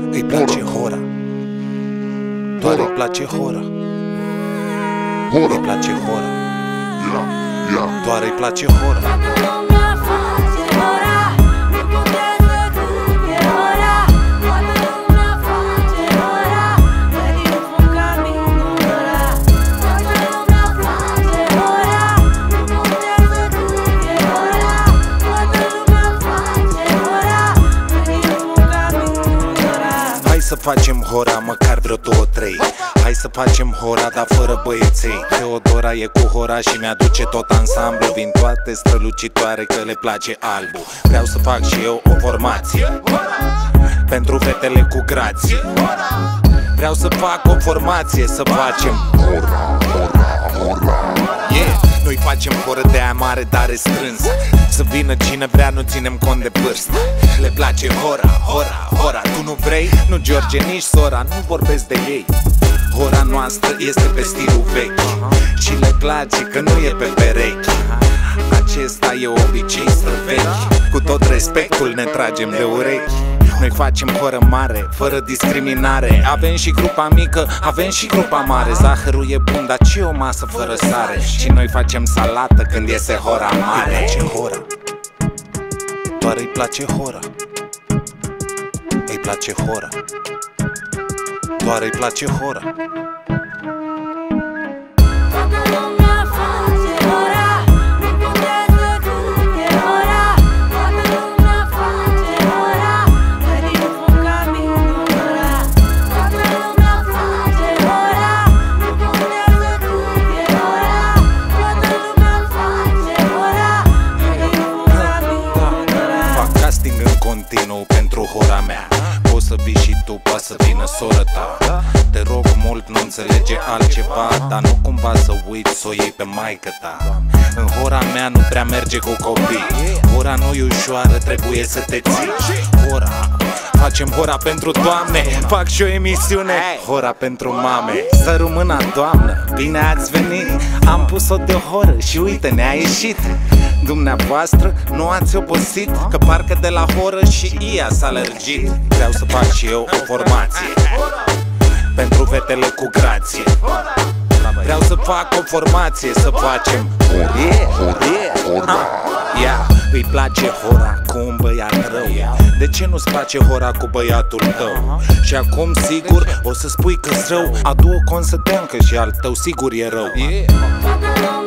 Îi place hora, doar îi place hora. Îi place hora, doar îi place hora. Hai să facem hora, măcar vreo 2-3. Hai să facem hora, dar fără băieței. Teodora e cu hora și mi-aduce tot ansamblu. Vin toate strălucitoare că le place albu. Vreau să fac și eu o formație pentru fetele cu grație. Vreau să fac o formație, să facem hora, hora, hora. Yeah! Noi facem horă de aia mare, dar restrânsă. Să vină cine vrea, nu ținem cont de vârstă. Le place hora, hora, hora. Tu nu vrei? Nu George, nici sora, nu vorbesc de ei. Hora noastră este pe stilul vechi și le place că nu e pe perechi. Acesta e obicei străvechi. Cu tot respectul ne tragem de urechi. Noi facem horă mare, fără discriminare. Avem și grupa mică, avem și grupa mare. Zahărul e bun, dar ce o masă fără sare? Și noi facem salată când iese hora mare. Îi place hora, doar îi place hora. Îi place hora, doar îi place hora. Continuu pentru hora mea. Poți să vii și tu, poți să vină soră ta. Te rog mult, nu înțelege altceva, dar nu cumva să uiți să o iei pe maică ta. În hora mea nu prea merge cu copii. Hora nu-i ușoară, trebuie să te ții. Hora, facem hora pentru doamne. Fac și o emisiune, hora pentru mame. Să rămână doamnă, bine ați venit. Am pus-o de horă și uite, ne-a ieșit. Dumneavoastră nu ați obosit, că parcă de la horă și ea s-a lărgit. Vreau să fac și eu o formație pentru fetele cu grație. Vreau să fac o formație, să facem hora. Îi place hora cu un băiat rău. De ce nu-ți place hora cu băiatul tău? Și acum sigur o să spui că-s rău. Adu-o con să dăm, că și al tău sigur e rău.